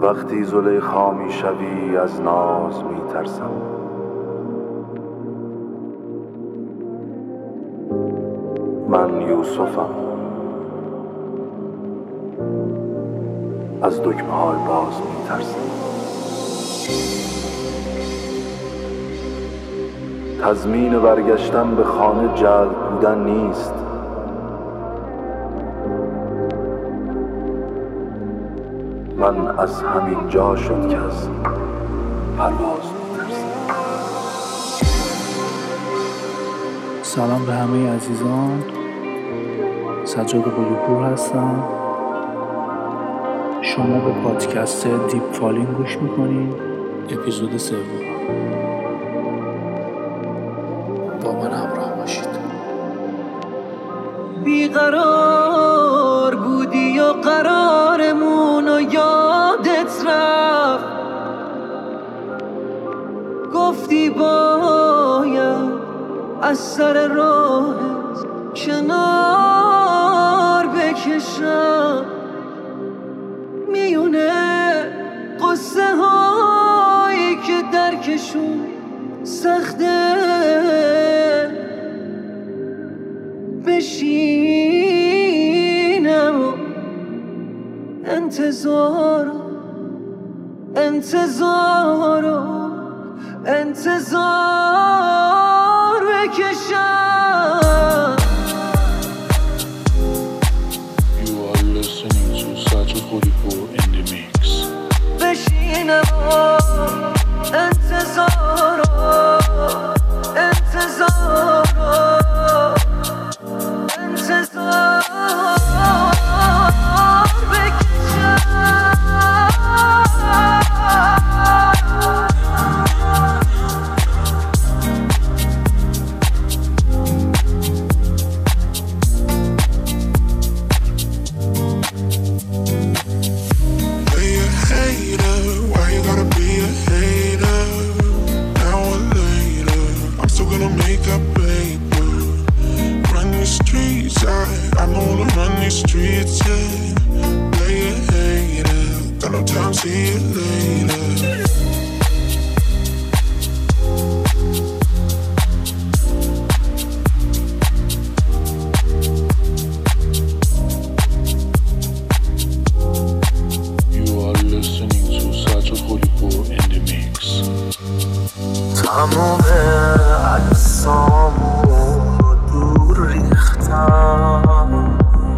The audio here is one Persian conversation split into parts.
وقتی زلیخا می شوی از ناز می ترسم. من یوسفم، از دکمه های باز می ترسم. تضمین برگشتن به خانه جلب بودن نیست. من از همین جا شد که از پرواز می‌ترسم. سلام به همه عزیزان، سجاد قلی‌پور هستم. شما به پادکست دیپ فالینگ گوش میکنید، اپیزود 3. با من همراه باشید. بیقرار بودی و قرارمون و یادت رفت، گفتی باید از سر راهت کنار بکشم. میونه قصه هایی که درکشون سخته، بشینم و انتظار بکشم. You are listening to Sajad Qalipour in the mix. بشینم و انتظار تمام اجسامو دور ریختم،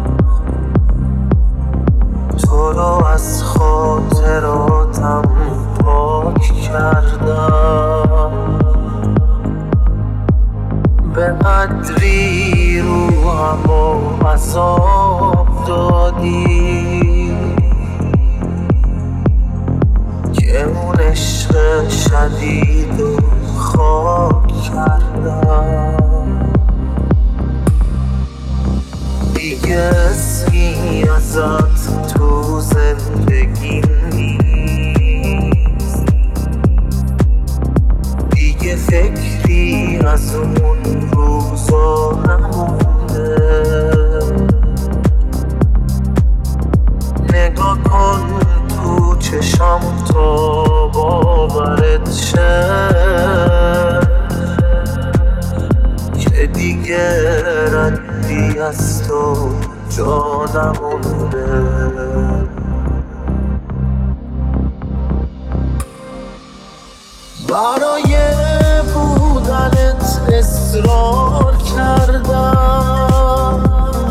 تو رو از خاطراتم پاک کردم. به قدری روحمو عذاب دادی که اون عشق شدید و خاک کردم. دیگه اسمی ازت تو زندگی نیست، دیگه فکری از اون روزا نمونده. نگاه کن تو چشم تا باورت شه که دیگه ردی از تو جا نمونده. برای بودنت اصرار کردم،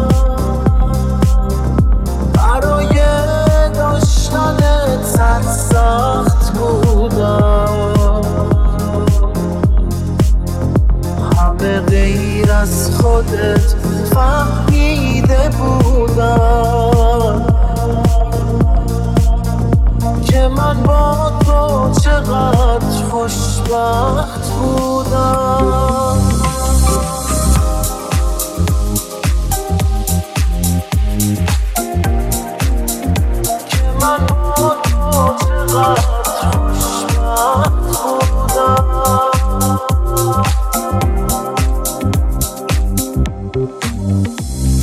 برای داشتنت سخت بودم. همه غیر از خودت فهمیده بودم که من با تو چقدر خوشبخت بودم. که من با تو چقدر خوشبخت بودم.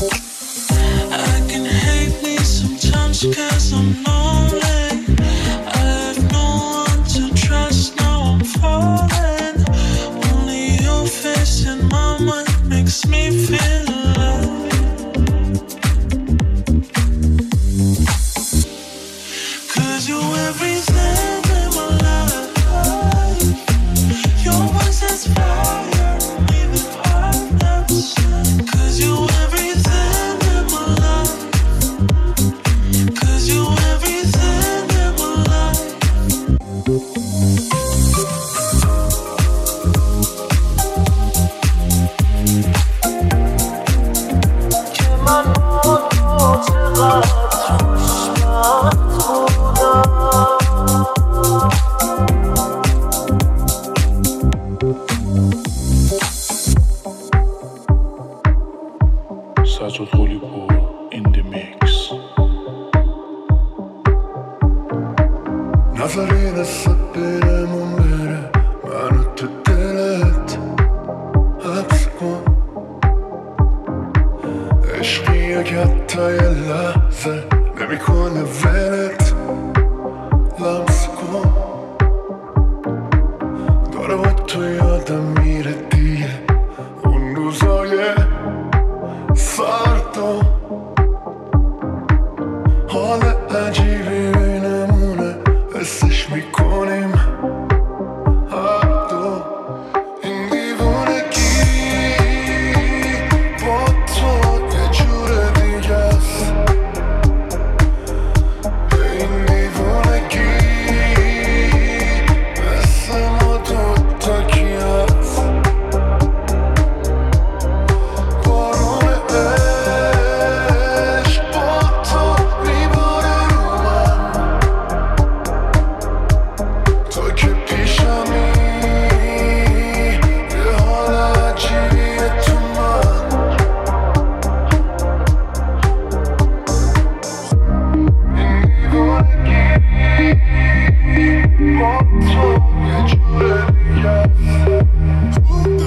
I can hate me sometimes 'cause I'm lonely. Sajjad Ghalibpour in the mix. نذاری دستت بیرمون بره منو تو دلت حبس کن عشقی که حتی یه لحظه نمیکنه ولت لمس کن داره با تو یادم میره دیگه اون روزای فردا حال عجیبی بینمونه حسش میکنیم هر دو این دیوونگی با تو یه جور دیگه است این دیوونگی مثل ما دوتا کی هست بارون عشق با تو میباره رو من تو که پیشمی یه حال عجیبیه تو من این دیوانگی با تو یه جور دیگه است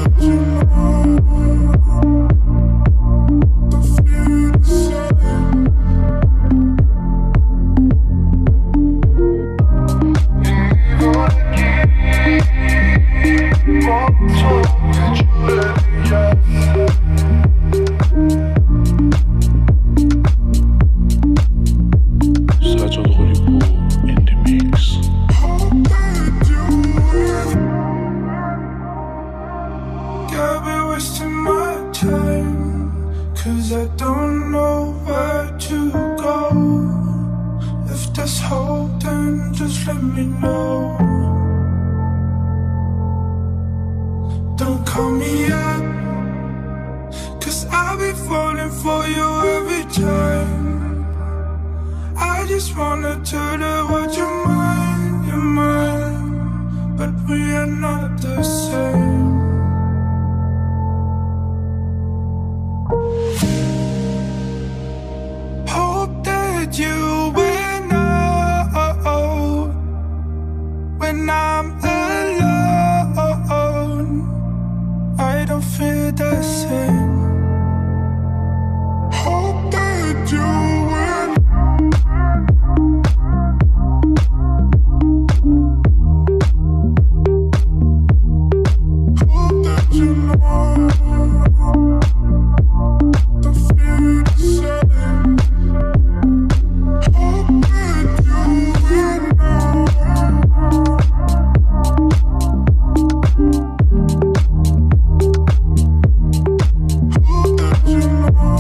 Sajjad Ghalibpour in the mix. I've been wasting my time 'cause I don't know where to go. If there's hope then just let me know. Don't call me up 'cause I'll be falling for you every time. I just wanna tell you what you're mine, but we are not the same. Hope that you will know when I'm alone, I don't feel the same. Hope that you will. Hope that you know. Don't feel the same. Hope that you will know. Hope that you know.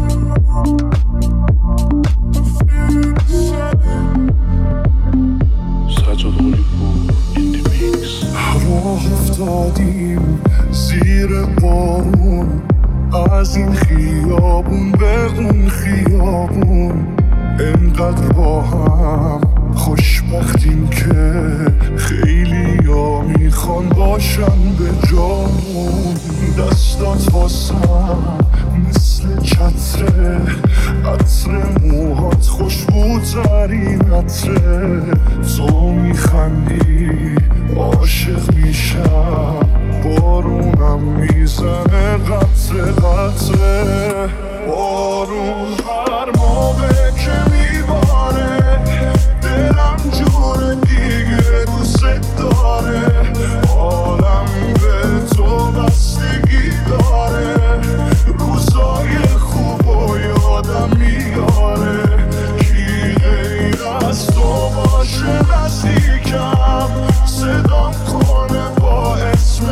Don't feel the same. Sajjad Ghalibpour in the mix. راه افتادیم زیر بارون از این خیابون به اون خیابون انقدر با هم خوشبختیم که خیلی ها میخوان باشن به جامون دستات واسم مثل چتره عطر موهات خوشبوترین عطره تو میخندی عاشق میشم بارونم میزنه قطره قطره بارون هر موقع که میباره دلم جور دیگه دوست داره عالم به تو بستگی داره روزای خوب و یادم میاره کی غیر از تو باشه نزدیکم صدام کنه با اسم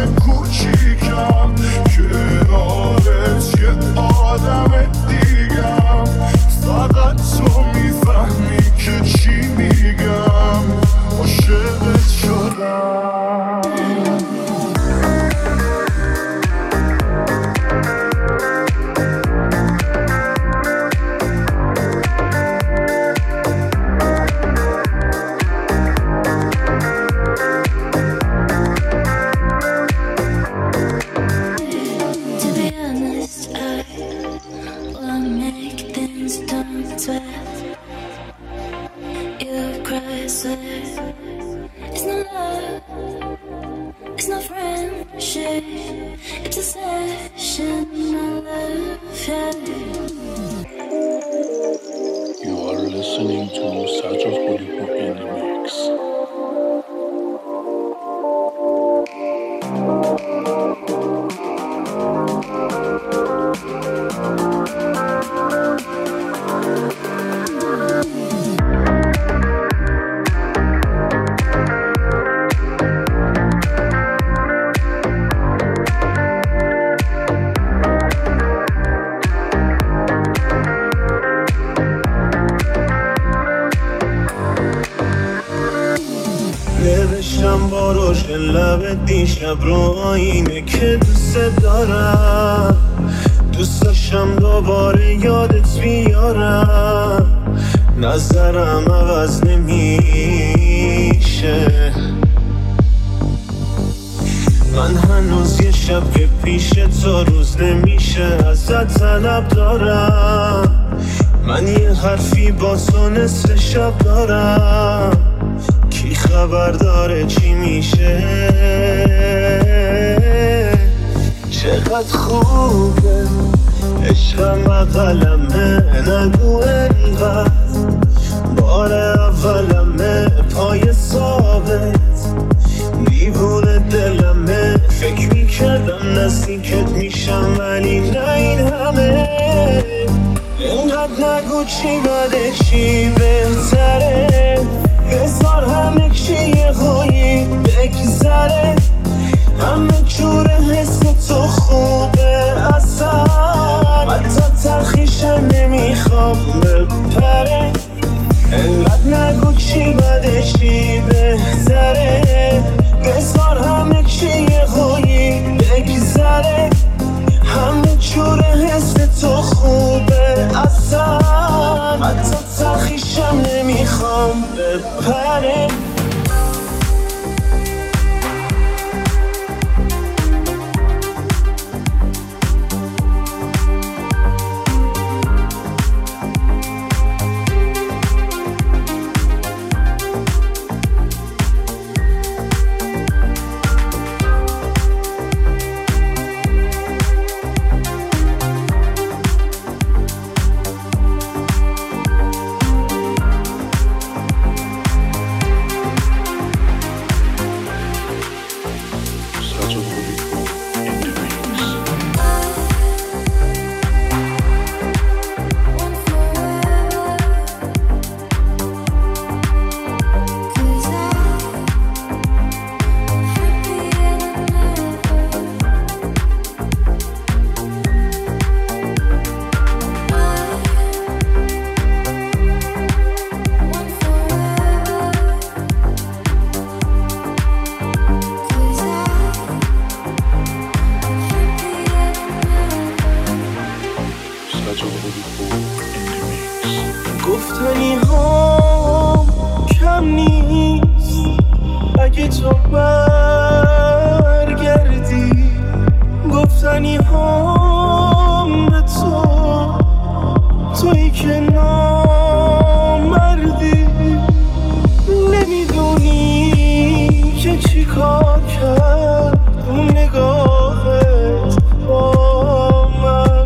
کوچیکم کنارت یه آدم دیگم sweat. You cry, sweat. It's not love, it's not friendship, it's a session. I love you. You are listening to Sacha Kholipour in the mix. نوشتم با روشن لب دیشب رو آینه که دوست دارم، دوست داشتم دوباره یادت بیارم، نظرم عوض نمیشه. من هنوز یه شب که پیش تو روز نمیشه ازت طلب دارم. من یه حرفی با تو نصف شب دارم، کی خبر داره چی میشه؟ چقدر خوبه عشقم اقلمه، نگو انقدر بار اولمه، پای ثابت دیوونه دلمه. فکر میکردم نزدیکت میشم ولی نه این همه. اینقدر نگو چی بده چی بهتره، بذار همه چی یه هایی بگذره. همه جور حس تو خوبه اصلا، حتی تلخیشم نمیخوام بپره. اینقدر نگو چی بده چی بهتره، بذار همه چی یه هایی بگذره. همه جور حس تو خوبه اصلا، حتی تلخیشم نمیخوام بپره. گفتنی ها کم نیست اگه تو برگردی، گفتنی ها به تو، تویی که نامردی. نمیدونی که چی کار کرد اون نگاهت با من.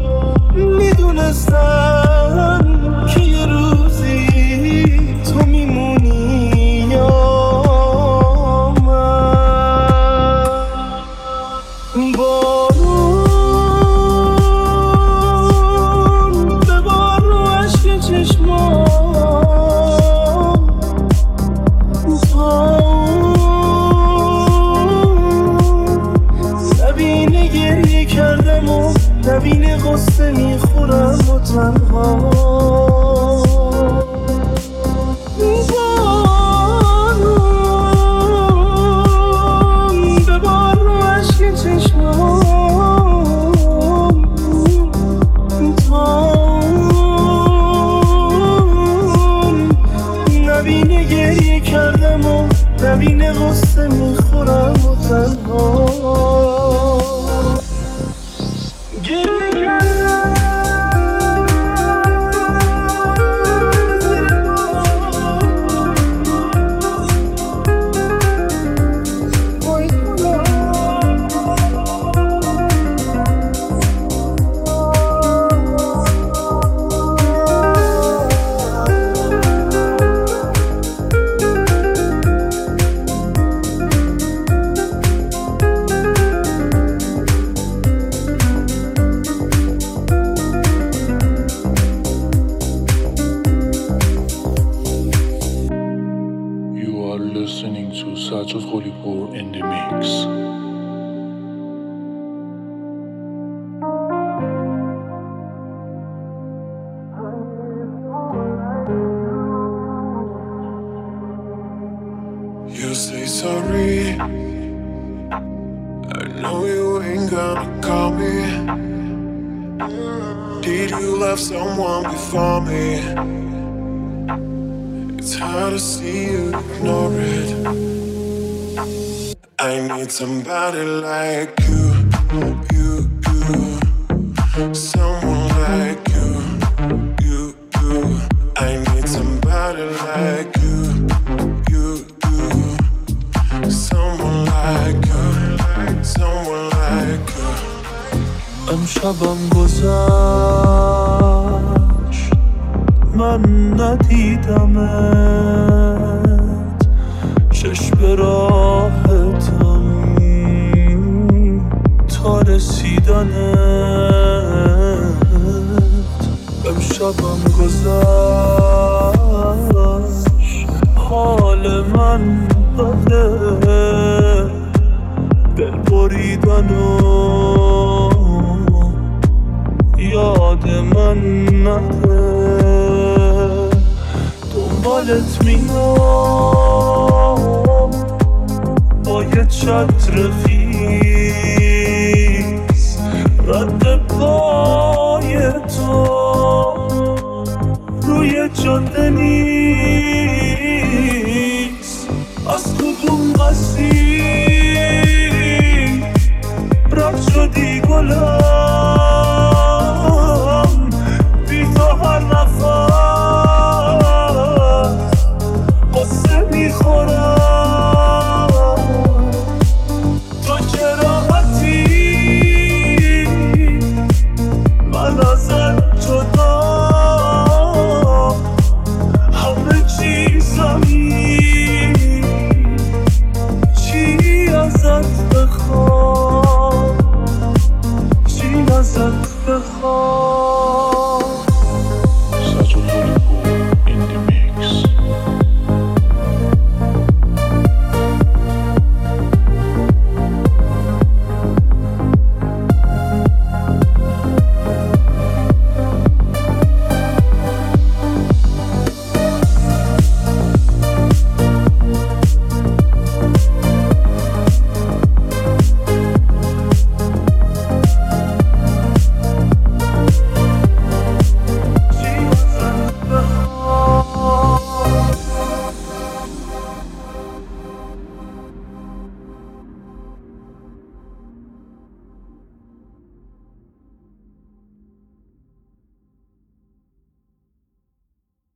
میدونستم که یه روزی تو میمونی یا من. بارون به بار رو عشق چشمام، زبینه گریه کردم و نبینه غصه میخورم و تنها. بارون به بار رو عشق چشمام، نبینه گریه کردم و نبینه غصه میخورم و تنها. گریه کردم Satchel Hollywood in the mix. You say sorry, I know you ain't gonna call me. Did you love someone before me? It's hard to see you ignore it. I need somebody like you, you, someone like you, you. I need somebody like you, someone like you, someone like you. امشبم گذشت من ندیدمت، چشم راحتم تا رسیدنت. امشبم گذشت حال من بده، دل بریدن و یاد من نده. دنبالت میام با یه چتر خیس، رد پای تو روی جاده نیست. از کدوم مسیر رد شدی گلم،